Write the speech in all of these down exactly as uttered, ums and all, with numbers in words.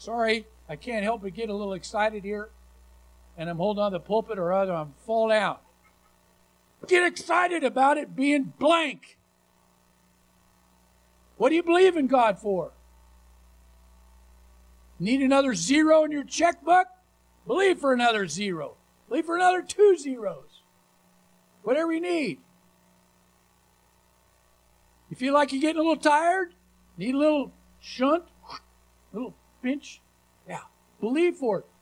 Sorry, I can't help but get a little excited here. And I'm holding on to the pulpit or other I'm fall down. Get excited about it being blank. What do you believe in God for? Need another zero in your checkbook? Believe for another zero. Believe for another two zeros. Whatever you need. You feel like you're getting a little tired? Need a little shunt? A little pinch? Yeah. Believe for it.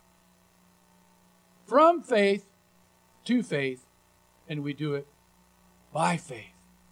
From faith to faith, and we do it by faith.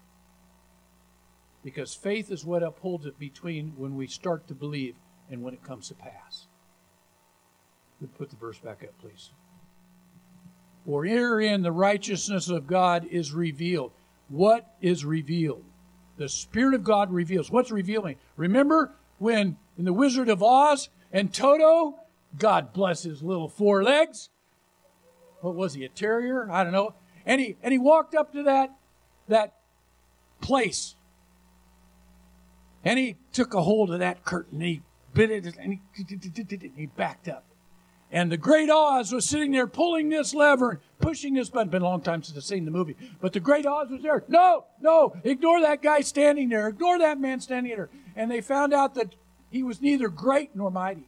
Because faith is what upholds it between when we start to believe and when it comes to pass. Put the verse back up, please. For herein the righteousness of God is revealed. What is revealed? The Spirit of God reveals. What's revealing? Remember when in The Wizard of Oz and Toto, God bless his little four legs. What was he, a terrier? I don't know. And he and he walked up to that, that place. And he took a hold of that curtain. And he bit it and he, he backed up. And the great Oz was sitting there pulling this lever and pushing this button. It's been a long time since I've seen the movie. But the great Oz was there. No, no, ignore that guy standing there. Ignore that man standing there. And they found out that he was neither great nor mighty.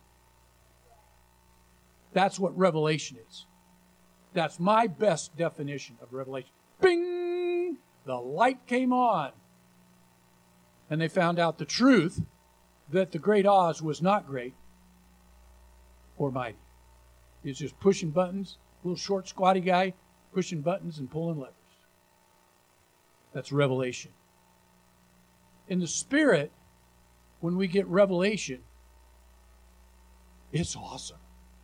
That's what revelation is. That's my best definition of revelation. Bing! The light came on. And they found out the truth that the great Oz was not great or mighty. He was just pushing buttons, little short, squatty guy, pushing buttons and pulling levers. That's revelation. In the Spirit, when we get revelation, it's awesome.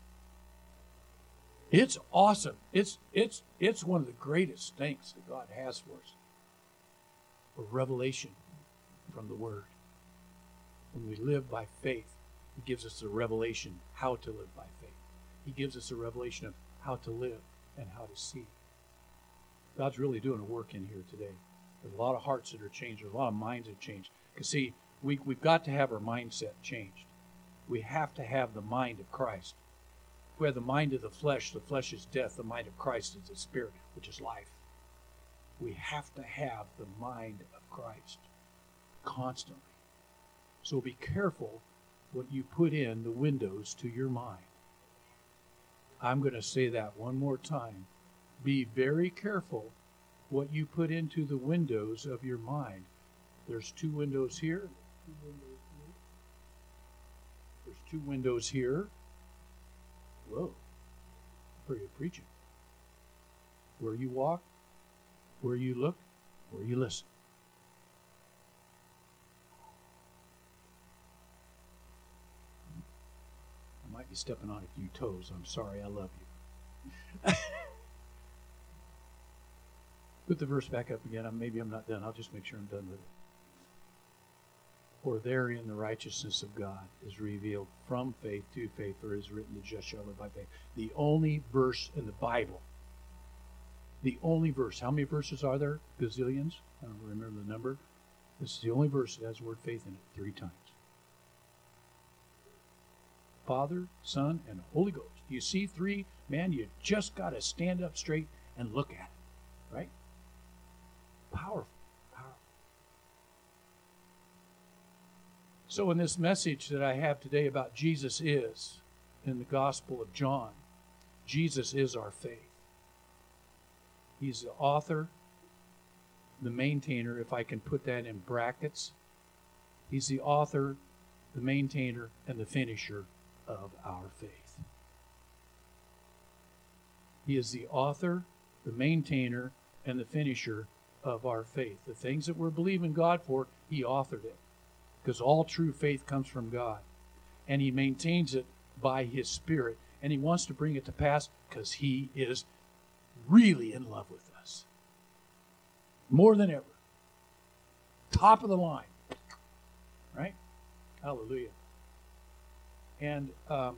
It's awesome. It's it's it's one of the greatest things that God has for us. A revelation from the Word. When we live by faith, He gives us a revelation how to live by faith. He gives us a revelation of how to live and how to see. God's really doing a work in here today. There's a lot of hearts that are changed. There's a lot of minds that have changed. Because see, we, we've got to have our mindset changed. We have to have the mind of Christ. If we have the mind of the flesh, the flesh is death. The mind of Christ is the Spirit, which is life. We have to have the mind of Christ constantly. So be careful what you put in the windows to your mind. I'm going to say that one more time. Be very careful what you put into the windows of your mind. There's two windows here. There's two windows here. Whoa. Where are you preaching? Where you walk, where you look, where you listen. I might be stepping on a few toes. I'm sorry. I love you. Put the verse back up again. Maybe I'm not done. I'll just make sure I'm done with it. For therein the righteousness of God is revealed from faith to faith, for it is written, the just shall live by faith. The only verse in the Bible, the only verse, how many verses are there? Gazillions? I don't remember the number. This is the only verse that has the word faith in it three times. Father, Son, and Holy Ghost. You see three? Man, you just got to stand up straight and look at it. Right? Powerful. Powerful. So in this message that I have today about Jesus is, in the Gospel of John, Jesus is our faith. He's the author, the maintainer, if I can put that in brackets. He's the author, the maintainer, and the finisher of our faith. He is the author, the maintainer, and the finisher of our faith. The things that we're believing God for, He authored it. Because all true faith comes from God. And He maintains it by His Spirit. And He wants to bring it to pass because He is really in love with us. More than ever. Top of the line. Right? Hallelujah. And um,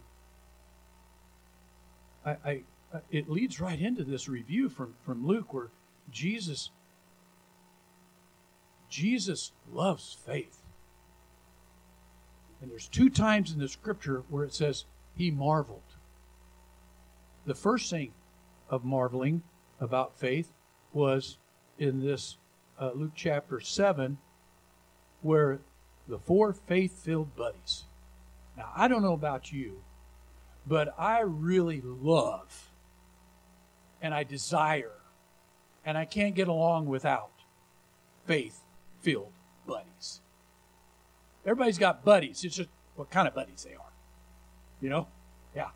I, I, it leads right into this review from, from Luke where Jesus, Jesus loves faith. And there's two times in the scripture where it says he marveled. The first thing of marveling about faith was in this uh, Luke chapter seven, where the four faith-filled buddies. Now, I don't know about you, but I really love and I desire and I can't get along without faith-filled buddies. Everybody's got buddies. It's just what kind of buddies they are. You know? Yeah.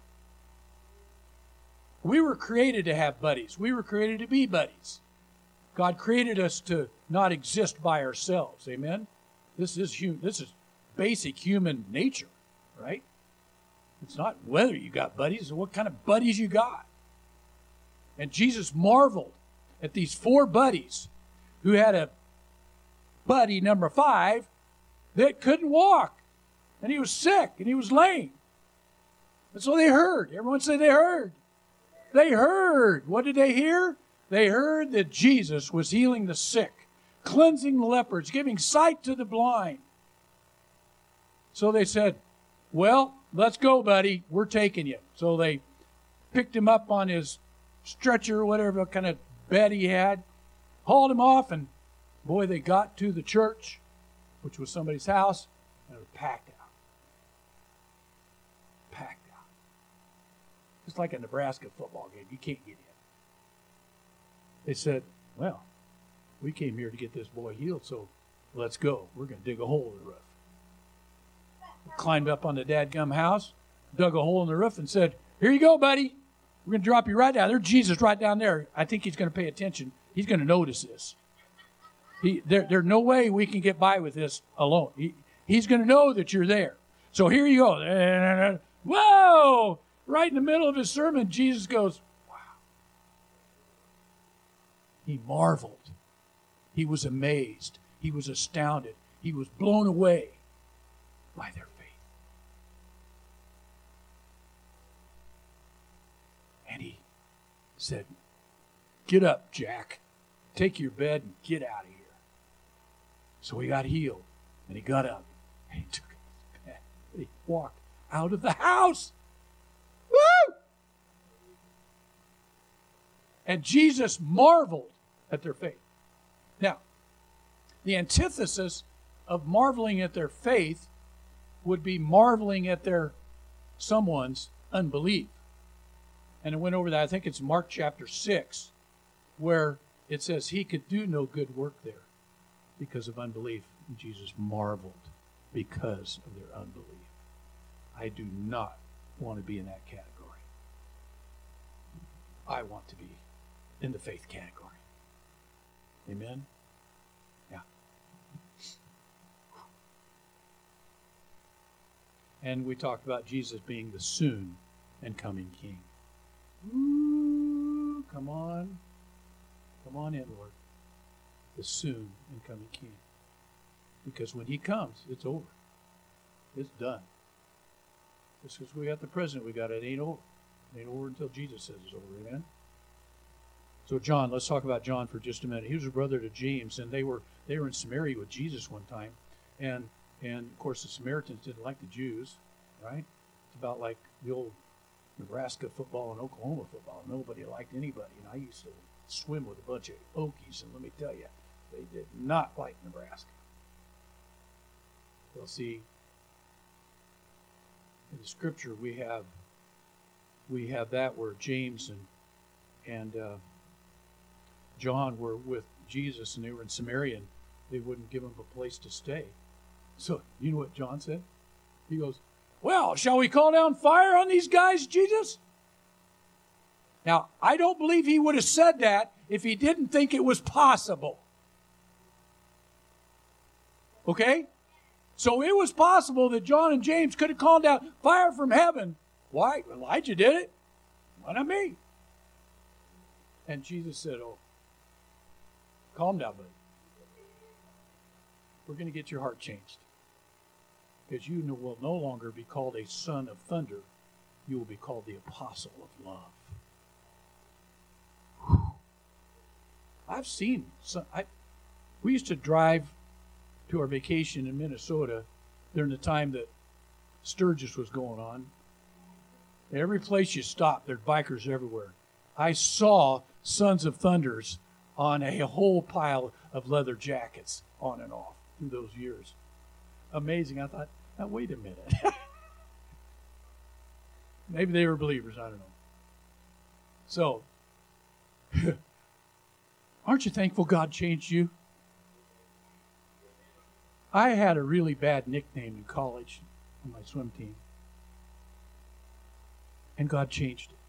We were created to have buddies. We were created to be buddies. God created us to not exist by ourselves. Amen? This is hum- This is basic human nature, right? It's not whether you got buddies, it's what kind of buddies you got. And Jesus marveled at these four buddies who had a buddy number five that couldn't walk. And he was sick and he was lame. And so they heard. Everyone say they heard. They heard. What did they hear? They heard that Jesus was healing the sick, cleansing the lepers, giving sight to the blind. So they said, well, let's go, buddy. We're taking you. So they picked him up on his stretcher, whatever kind of bed he had, hauled him off, and boy, they got to the church, which was somebody's house, and it was packed out. Packed out. It's like a Nebraska football game. You can't get in. They said, well, we came here to get this boy healed, so let's go. We're going to dig a hole in the roof. Climbed up on the dadgum house, dug a hole in the roof, and said, here you go, buddy. We're going to drop you right down. There's Jesus right down there. I think he's going to pay attention. He's going to notice this. He, there, there's no way we can get by with this alone. He, he's going to know that you're there. So here you go. Whoa! Right in the middle of his sermon, Jesus goes, wow. He marveled. He was amazed. He was astounded. He was blown away by their faith. And he said, get up, Jack. Take your bed and get out of here. So he got healed, and he got up, and he took his bed, and he walked out of the house. Woo! And Jesus marveled at their faith. Now, the antithesis of marveling at their faith would be marveling at their someone's unbelief. And I went over that. I think it's Mark chapter six, where it says he could do no good work there because of unbelief. And Jesus marveled because of their unbelief. I do not want to be in that category. I want to be in the faith category. Amen? Yeah. And we talked about Jesus being the soon and coming King. Ooh, come on. Come on in, Lord. The soon and coming King. Because when he comes, it's over. It's done. Just because we got the president, we got it ain't over. It ain't over until Jesus says it's over. Amen? So John, let's talk about John for just a minute. He was a brother to James, and they were they were in Samaria with Jesus one time. And, and of course, the Samaritans didn't like the Jews, right? It's about like the old Nebraska football and Oklahoma football. Nobody liked anybody. And I used to swim with a bunch of Okies, and let me tell you, they did not like Nebraska. Well, see, in the Scripture we have we have that where James and and uh, John were with Jesus, and they were in Samaria, and they wouldn't give him a place to stay. So you know what John said? He goes, well, shall we call down fire on these guys, Jesus? Now, I don't believe he would have said that if he didn't think it was possible. Okay? So it was possible that John and James could have called down fire from heaven. Why? Elijah did it. Why not me? And Jesus said, oh, calm down, buddy. We're going to get your heart changed. Because you will no longer be called a son of thunder. You will be called the apostle of love. Whew. I've seen some, I, we used to drive to our vacation in Minnesota during the time that Sturgis was going on. Every place you stopped, there's bikers everywhere. I saw Sons of Thunders on a whole pile of leather jackets on and off through those years. Amazing. I thought, now wait a minute. Maybe they were believers. I don't know. So, aren't you thankful God changed you? I had a really bad nickname in college on my swim team. And God changed it.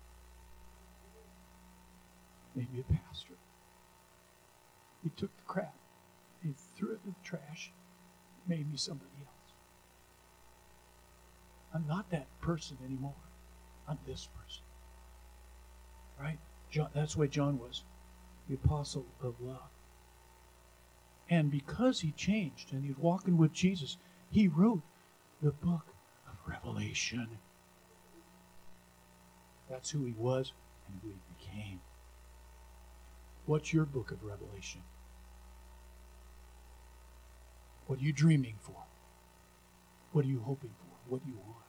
Made me a pastor. He took the crap. He threw it in the trash. Made me somebody else. I'm not that person anymore. I'm this person. Right? John, that's the way John was. The apostle of love. And because he changed and he's walking with Jesus, he wrote the book of Revelation. That's who he was and who he became. What's your book of Revelation? What are you dreaming for? What are you hoping for? What do you want?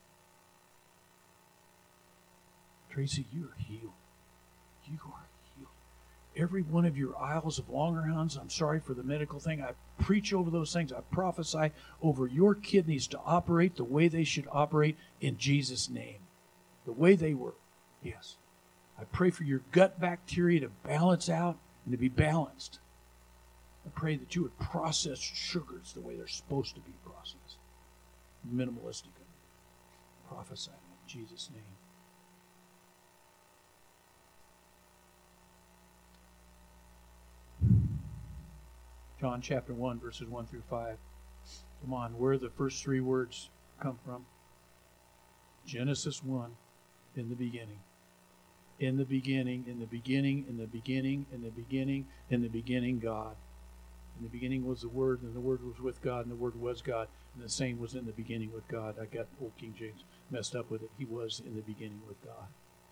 Tracy, you are healed. You are healed. Every one of your aisles of Longerhounds, I'm sorry for the medical thing, I preach over those things. I prophesy over your kidneys to operate the way they should operate in Jesus' name. The way they were. Yes. I pray for your gut bacteria to balance out and to be balanced. I pray that you would process sugars the way they're supposed to be processed. Minimalistic. Prophesy in Jesus' name. John chapter one, verses one through five. Come on, where the first three words come from? Genesis one, in the beginning. In the beginning, in the beginning, in the beginning, in the beginning, in the beginning, God. In the beginning was the Word, and the Word was with God, and the Word was God, and the same was in the beginning with God. I got old King James messed up with it. He was in the beginning with God.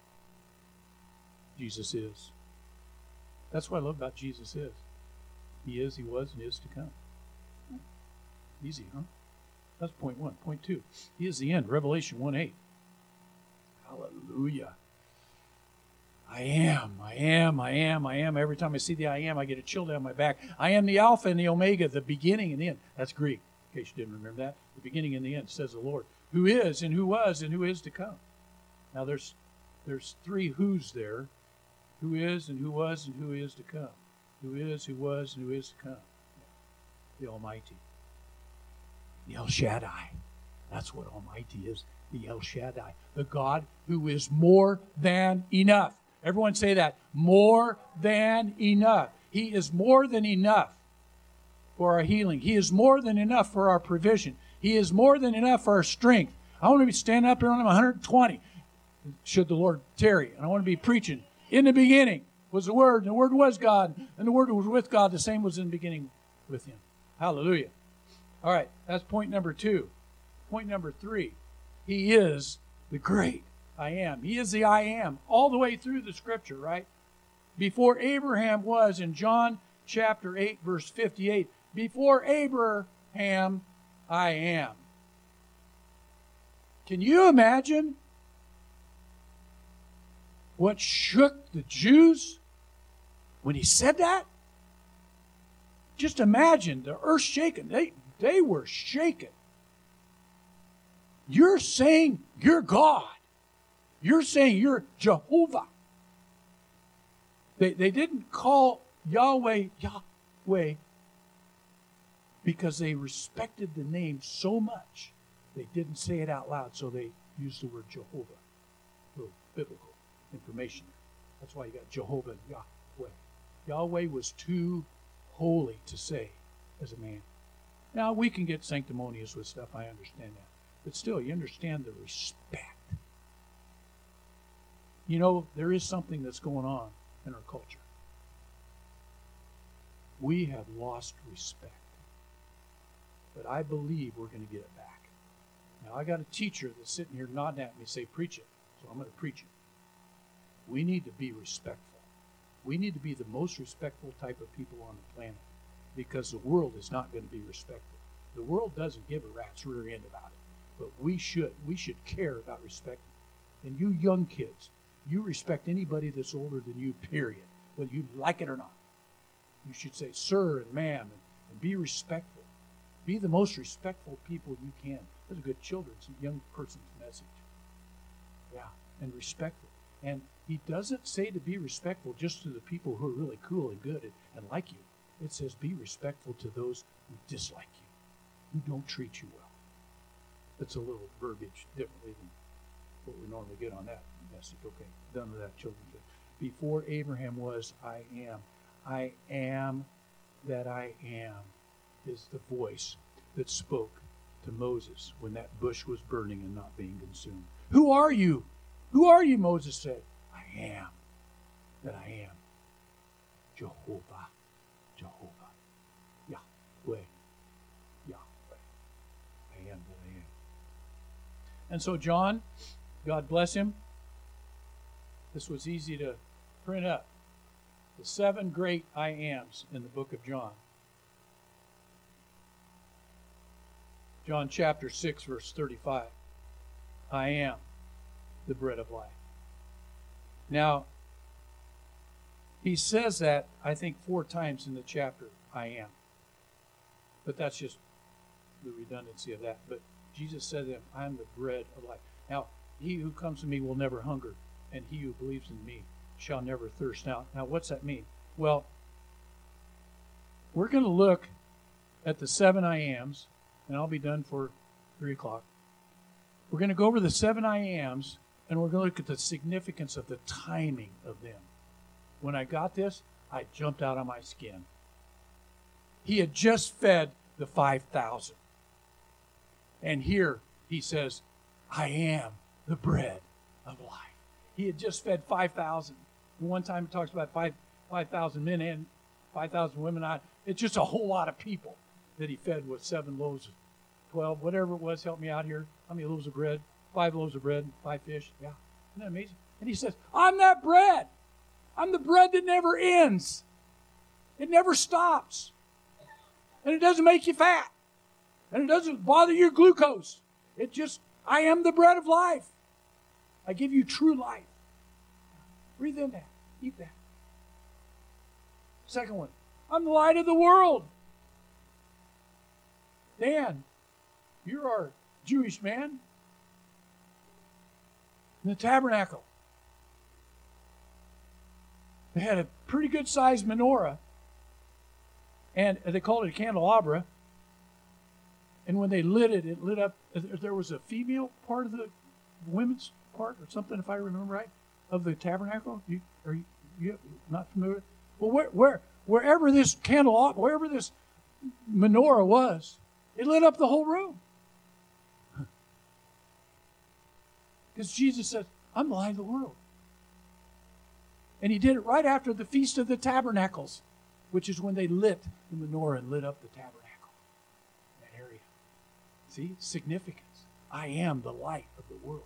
Jesus is. That's what I love about Jesus is. He is, he was, and is to come. Easy, huh? That's point one. Point two. He is the end. Revelation one eight. Hallelujah. I am, I am, I am, I am. Every time I see the I am, I get a chill down my back. I am the Alpha and the Omega, the beginning and the end. That's Greek, in case you didn't remember that. The beginning and the end, says the Lord, who is and who was and who is to come. Now there's there's three who's there. Who is and who was and who is to come. Who is, who was, and who is to come. The Almighty. The El Shaddai. That's what Almighty is. The El Shaddai. The God who is more than enough. Everyone say that. More than enough. He is more than enough for our healing. He is more than enough for our provision. He is more than enough for our strength. I want to be standing up here when I'm one hundred twenty, should the Lord tarry. And I want to be preaching. In the beginning was the Word, and the Word was God, and the Word was with God. The same was in the beginning with Him. Hallelujah. All right, that's point number two. Point number three. He is the great I am. He is the I am all the way through the Scripture, right? Before Abraham was, in John chapter eight, verse fifty-eight, before Abraham, I am. Can you imagine what shook the Jews when he said that? Just imagine the earth shaking. They, they were shaken. You're saying you're God. You're saying you're Jehovah. They, they didn't call Yahweh Yahweh because they respected the name so much. They didn't say it out loud, so they used the word Jehovah. A little biblical information. That's why you got Jehovah and Yahweh. Yahweh was too holy to say as a man. Now, we can get sanctimonious with stuff, I understand that. But still, you understand the respect. You know, there is something that's going on in our culture. We have lost respect. But I believe we're going to get it back. Now, I got a teacher that's sitting here nodding at me, say, preach it. So I'm going to preach it. We need to be respectful. We need to be the most respectful type of people on the planet because the world is not going to be respectful. The world doesn't give a rat's rear end about it. But we should. We should care about respect. And you young kids, you respect anybody that's older than you, period. Whether you like it or not. You should say sir and ma'am and, and be respectful. Be the most respectful people you can. That's a good children's, young person's message. Yeah, and respectful. And he doesn't say to be respectful just to the people who are really cool and good and, and like you. It says be respectful to those who dislike you, who don't treat you well. That's a little verbiage differently than what we normally get on that message. Okay, done with that, children. Before Abraham was, I am. I am that I am is the voice that spoke to Moses when that bush was burning and not being consumed. Who are you? Who are you? Moses said. I am that I am. Jehovah. Jehovah. Yahweh. Yahweh. I am that I am. And so John, God bless him, this was easy to print up. The seven great I ams in the book of John. John chapter six, verse thirty-five. I am the bread of life. Now, he says that, I think, four times in the chapter, I am. But that's just the redundancy of that. But Jesus said to him, I am the bread of life. Now, he who comes to me will never hunger, and he who believes in me shall never thirst. Now, now what's that mean? Well, we're going to look at the seven I ams, and I'll be done for three o'clock. We're going to go over the seven I ams, and we're going to look at the significance of the timing of them. When I got this, I jumped out of my skin. He had just fed the five thousand. And here he says, I am the bread of life. He had just fed five thousand. And one time he talks about five five thousand men and five thousand women. It's just a whole lot of people that he fed with seven loaves, twelve, whatever it was. Help me out here. How many loaves of bread? Five loaves of bread, five fish. Yeah. Isn't that amazing? And he says, I'm that bread. I'm the bread that never ends. It never stops. And it doesn't make you fat. And it doesn't bother your glucose. It just, I am the bread of life. I give you true life. Breathe in that. Eat that. Second one, I'm the light of the world. Dan, you're our Jewish man. In the tabernacle, they had a pretty good sized menorah, and they called it a candelabra. And when they lit it, it lit up. There was a female part of the women's part or something, if I remember right, of the tabernacle. You are you, you not familiar? Well, where, where wherever this candelabra, wherever this menorah was, it lit up the whole room. Because Jesus said, I'm the light of the world. And he did it right after the Feast of the Tabernacles, which is when they lit the menorah and lit up the tabernacle. That area. See? Significance. I am the light of the world.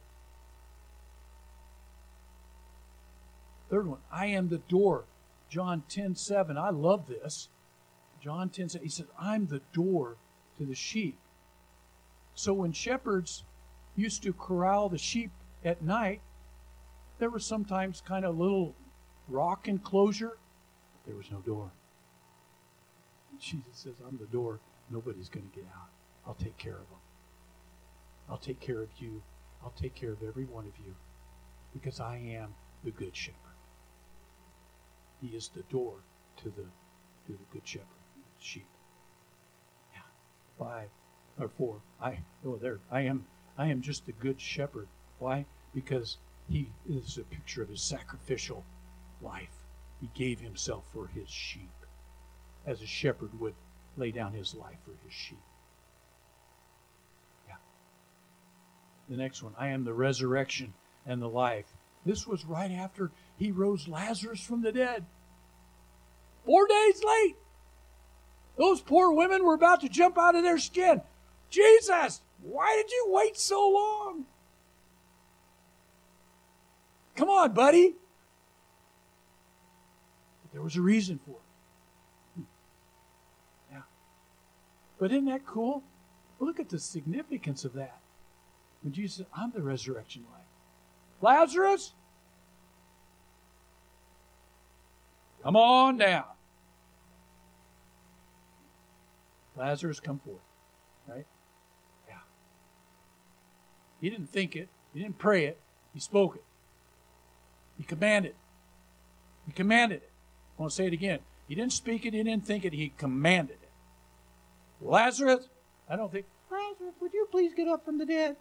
Third one, I am the door. John ten seven. I love this. John ten seven. He says, I'm the door to the sheep. So when shepherds used to corral the sheep at night, there was sometimes kind of a little rock enclosure. There was no door. And Jesus says, I'm the door. Nobody's going to get out. I'll take care of them. I'll take care of you. I'll take care of every one of you because I am the good shepherd. He is the door to the to the good shepherd, the sheep. Yeah. Five or four. I oh there. I am I am just the good shepherd. Why? Because he is a picture of his sacrificial life. He gave himself for his sheep, as a shepherd would lay down his life for his sheep. Yeah. The next one, I am the resurrection and the life. This was right after he rose Lazarus from the dead. Four days late. Those poor women were about to jump out of their skin. Jesus, why did you wait so long? Come on, buddy. But there was a reason for it. Yeah. But isn't that cool? Look at the significance of that. When Jesus said, I'm the resurrection life. Lazarus, come on down. Lazarus, come forth. Right? Yeah. He didn't think it. He didn't pray it. He spoke it. He commanded. He commanded it. I want to say it again. He didn't speak it. He didn't think it. He commanded it. Lazarus, I don't think, Lazarus, would you please get up from the dead?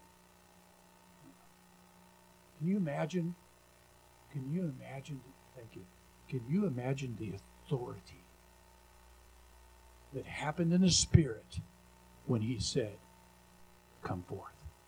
Can you imagine? Can you imagine? Thank you. Can you imagine the authority that happened in the Spirit when he said, come forth?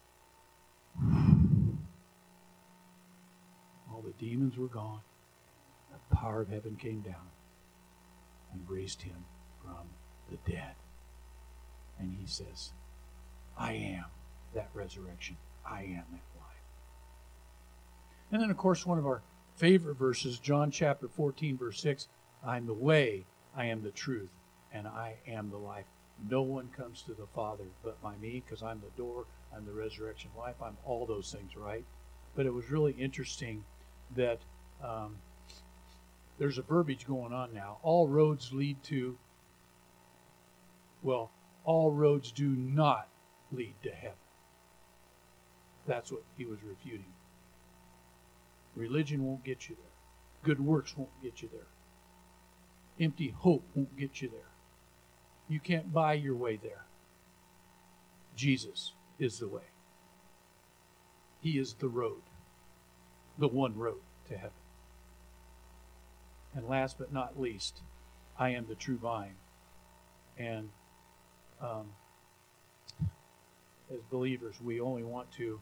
All the demons were gone. The power of heaven came down and raised him from the dead. And he says, I am that resurrection. I am that life. And then, of course, one of our favorite verses, John chapter fourteen, verse six, I am the way, I am the truth, and I am the life. No one comes to the Father but by me, because I'm the door, I'm the resurrection life, I'm all those things, right? But it was really interesting that um, there's a verbiage going on now. All roads lead to, well, all roads do not lead to heaven. That's what he was refuting. Religion won't get you there. Good works won't get you there. Empty hope won't get you there. You can't buy your way there. Jesus is the way. He is the road. The one road to heaven. And last but not least, I am the true vine. And um, as believers, we only want to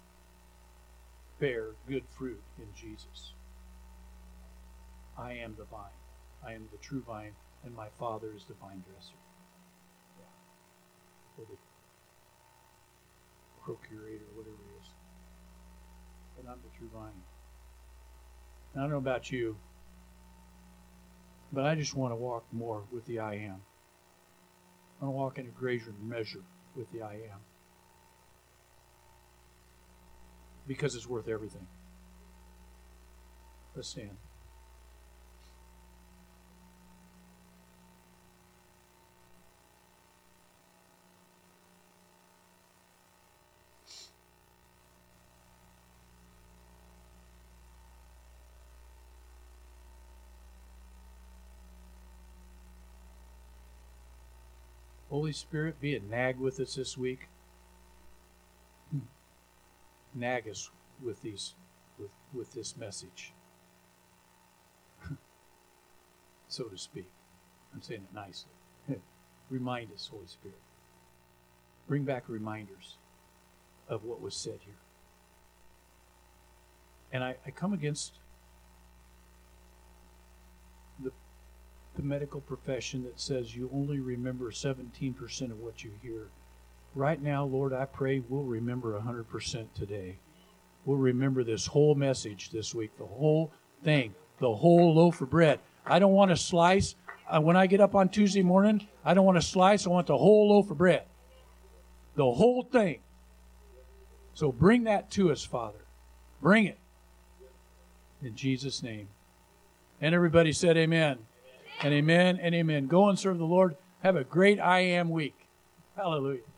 bear good fruit in Jesus. I am the vine. I am the true vine, and my Father is the vine dresser. Yeah. Or the procurator, whatever it is. But I'm the true vine. And I don't know about you, but I just want to walk more with the I am. I want to walk in a greater measure with the I am. Because it's worth everything. Let's stand. Holy Spirit, be a nag with us this week. Nag us with these, with, with this message, so to speak. I'm saying it nicely. Remind us, Holy Spirit. Bring back reminders of what was said here. And I, I come against the, the medical profession that says you only remember seventeen percent of what you hear. Right now, Lord, I pray we'll remember one hundred percent today. We'll remember this whole message this week, the whole thing, the whole loaf of bread. I don't want a slice. Uh, when I get up on Tuesday morning, I don't want a slice. I want the whole loaf of bread. The whole thing. So bring that to us, Father. Bring it. In Jesus' name. And everybody said amen. And amen and amen. Go and serve the Lord. Have a great I am week. Hallelujah.